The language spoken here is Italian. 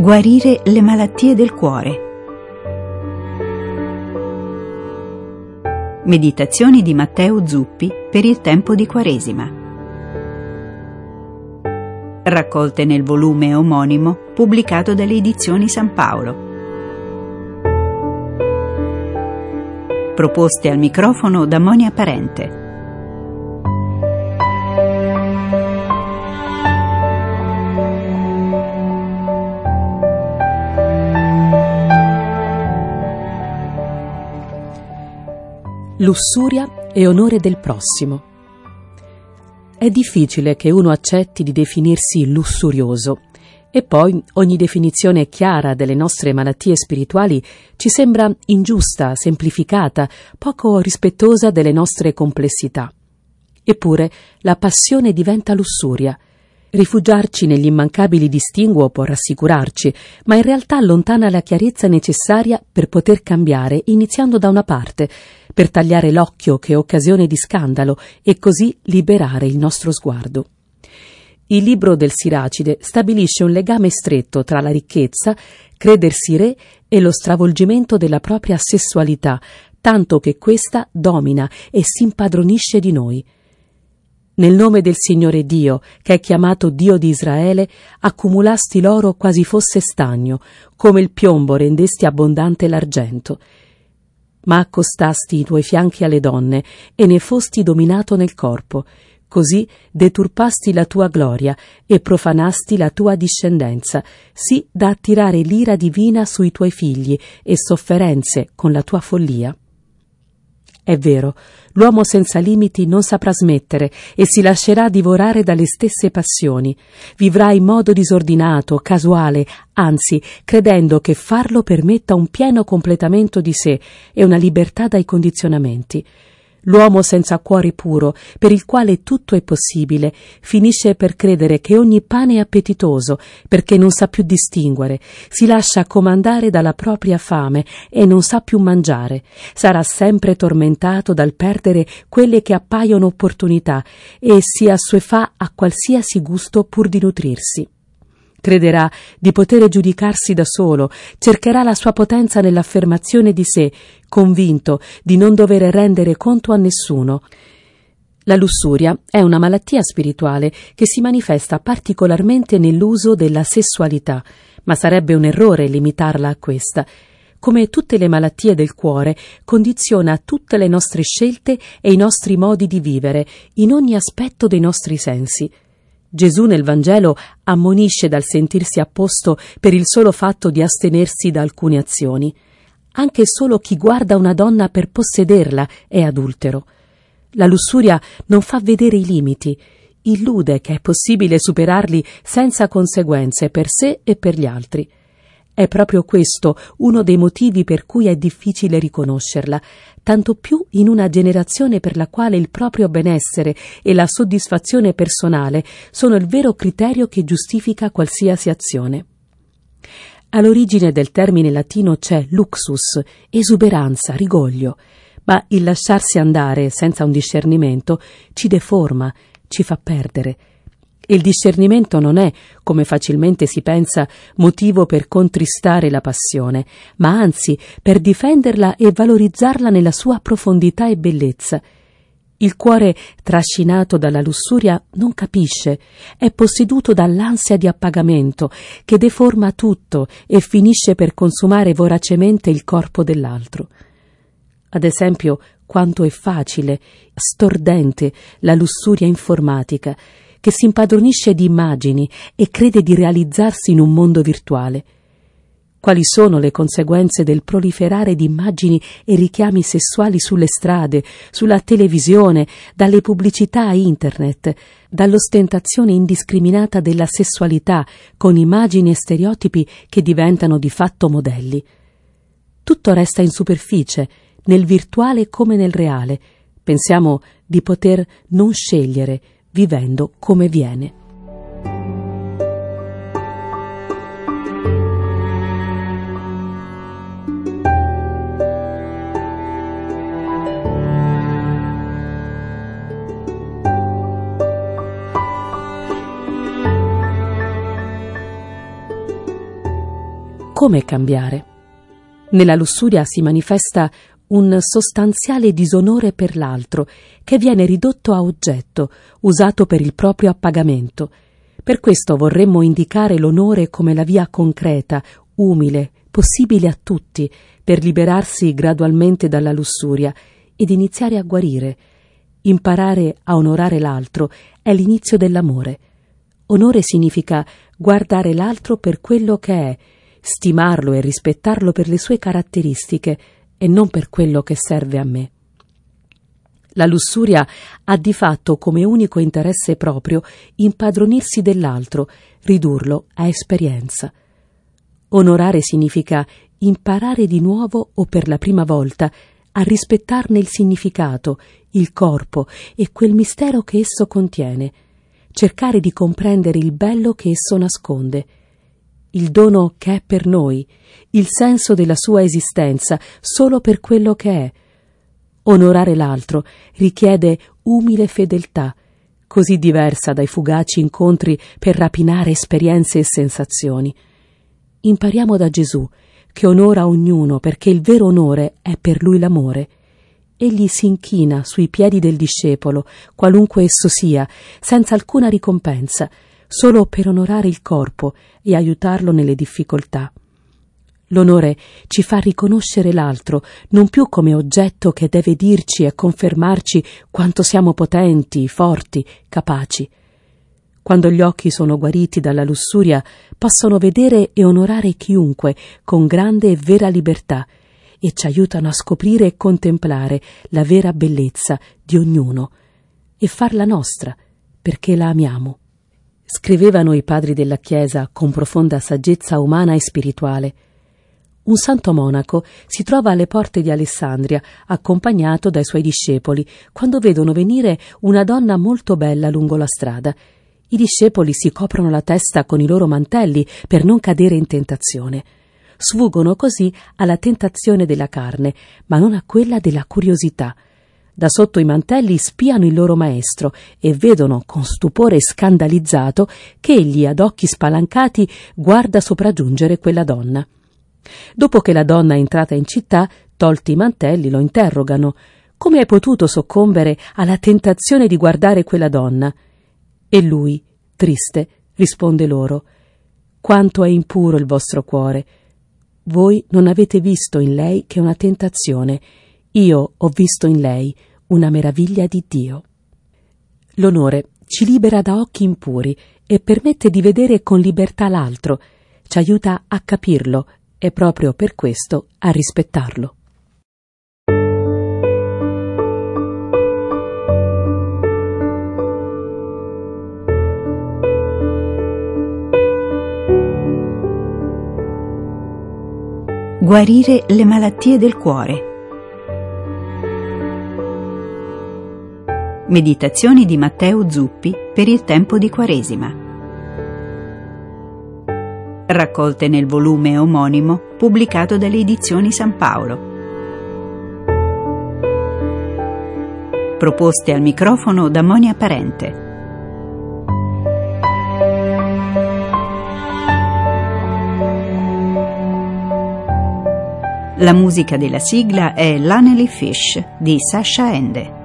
Guarire le malattie del cuore. Meditazioni di Matteo Zuppi per il tempo di Quaresima. Raccolte nel volume omonimo pubblicato dalle Edizioni San Paolo. Proposte al microfono da Monia Parente. Lussuria e onore del prossimo. È difficile che uno accetti di definirsi lussurioso, e poi ogni definizione chiara delle nostre malattie spirituali ci sembra ingiusta, semplificata, poco rispettosa delle nostre complessità. Eppure la passione diventa lussuria. Rifugiarci negli immancabili distinguo può rassicurarci, ma in realtà allontana la chiarezza necessaria per poter cambiare, iniziando da una parte, per tagliare l'occhio che è occasione di scandalo e così liberare il nostro sguardo. Il libro del Siracide stabilisce un legame stretto tra la ricchezza, credersi re e lo stravolgimento della propria sessualità, tanto che questa domina e si impadronisce di noi. Nel nome del Signore Dio, che è chiamato Dio di Israele, accumulasti l'oro quasi fosse stagno, come il piombo rendesti abbondante l'argento. Ma accostasti i tuoi fianchi alle donne, e ne fosti dominato nel corpo. Così deturpasti la tua gloria e profanasti la tua discendenza, sì da attirare l'ira divina sui tuoi figli e sofferenze con la tua follia. È vero, l'uomo senza limiti non saprà smettere e si lascerà divorare dalle stesse passioni. Vivrà in modo disordinato, casuale, anzi, credendo che farlo permetta un pieno completamento di sé e una libertà dai condizionamenti. L'uomo senza cuore puro, per il quale tutto è possibile, finisce per credere che ogni pane è appetitoso, perché non sa più distinguere, si lascia comandare dalla propria fame e non sa più mangiare, sarà sempre tormentato dal perdere quelle che appaiono opportunità e si assuefà a qualsiasi gusto pur di nutrirsi. Crederà di poter giudicarsi da solo, cercherà la sua potenza nell'affermazione di sé, convinto di non dover rendere conto a nessuno. La lussuria è una malattia spirituale che si manifesta particolarmente nell'uso della sessualità, ma sarebbe un errore limitarla a questa. Come tutte le malattie del cuore, condiziona tutte le nostre scelte e i nostri modi di vivere, in ogni aspetto dei nostri sensi. Gesù nel Vangelo ammonisce dal sentirsi a posto per il solo fatto di astenersi da alcune azioni. Anche solo chi guarda una donna per possederla è adultero. La lussuria non fa vedere i limiti, illude che è possibile superarli senza conseguenze per sé e per gli altri. È proprio questo uno dei motivi per cui è difficile riconoscerla, tanto più in una generazione per la quale il proprio benessere e la soddisfazione personale sono il vero criterio che giustifica qualsiasi azione. All'origine del termine latino c'è luxus, esuberanza, rigoglio, ma il lasciarsi andare senza un discernimento ci deforma, ci fa perdere. Il discernimento non è, come facilmente si pensa, motivo per contristare la passione, ma anzi per difenderla e valorizzarla nella sua profondità e bellezza. Il cuore, trascinato dalla lussuria, non capisce, è posseduto dall'ansia di appagamento che deforma tutto e finisce per consumare voracemente il corpo dell'altro. Ad esempio, quanto è facile, stordente, la lussuria informatica, che si impadronisce di immagini e crede di realizzarsi in un mondo virtuale. Quali sono le conseguenze del proliferare di immagini e richiami sessuali sulle strade, sulla televisione, dalle pubblicità a internet, dall'ostentazione indiscriminata della sessualità con immagini e stereotipi che diventano di fatto modelli? Tutto resta in superficie, nel virtuale come nel reale. Pensiamo di poter non scegliere, vivendo come viene. Come cambiare? Nella lussuria si manifesta un sostanziale disonore per l'altro, che viene ridotto a oggetto, usato per il proprio appagamento. Per questo vorremmo indicare l'onore come la via concreta, umile, possibile a tutti, per liberarsi gradualmente dalla lussuria ed iniziare a guarire. Imparare a onorare l'altro è l'inizio dell'amore. Onore significa guardare l'altro per quello che è, stimarlo e rispettarlo per le sue caratteristiche e non per quello che serve a me. La lussuria ha di fatto come unico interesse proprio impadronirsi dell'altro, ridurlo a esperienza. Onorare significa imparare di nuovo o per la prima volta a rispettarne il significato, il corpo e quel mistero che esso contiene, cercare di comprendere il bello che esso nasconde, il dono che è per noi, il senso della sua esistenza solo per quello che è. Onorare l'altro richiede umile fedeltà, così diversa dai fugaci incontri per rapinare esperienze e sensazioni. Impariamo da Gesù, che onora ognuno perché il vero onore è per lui l'amore. Egli si inchina sui piedi del discepolo, qualunque esso sia, senza alcuna ricompensa, solo per onorare il corpo e aiutarlo nelle difficoltà. L'onore ci fa riconoscere l'altro non più come oggetto che deve dirci e confermarci quanto siamo potenti, forti, capaci. Quando gli occhi sono guariti dalla lussuria, possono vedere e onorare chiunque con grande e vera libertà e ci aiutano a scoprire e contemplare la vera bellezza di ognuno e farla nostra, perché la amiamo. Scrivevano i padri della Chiesa con profonda saggezza umana e spirituale. Un santo monaco si trova alle porte di Alessandria, accompagnato dai suoi discepoli, quando vedono venire una donna molto bella lungo la strada. I discepoli si coprono la testa con i loro mantelli per non cadere in tentazione. Sfuggono così alla tentazione della carne, ma non a quella della curiosità. Da sotto i mantelli spiano il loro maestro e vedono con stupore scandalizzato che egli, ad occhi spalancati, guarda sopraggiungere quella donna. Dopo che la donna è entrata in città, tolti i mantelli, lo interrogano: «Come hai potuto soccombere alla tentazione di guardare quella donna?» E lui, triste, risponde loro: «Quanto è impuro il vostro cuore! Voi non avete visto in lei che una tentazione, io ho visto in lei una meraviglia di Dio». L'onore ci libera da occhi impuri e permette di vedere con libertà l'altro, ci aiuta a capirlo e proprio per questo a rispettarlo. Guarire le malattie del cuore. Meditazioni di Matteo Zuppi per il tempo di Quaresima. Raccolte nel volume omonimo pubblicato dalle edizioni San Paolo. Proposte al microfono da Monia Parente. La musica della sigla è Lonely Fish di Sasha Ende.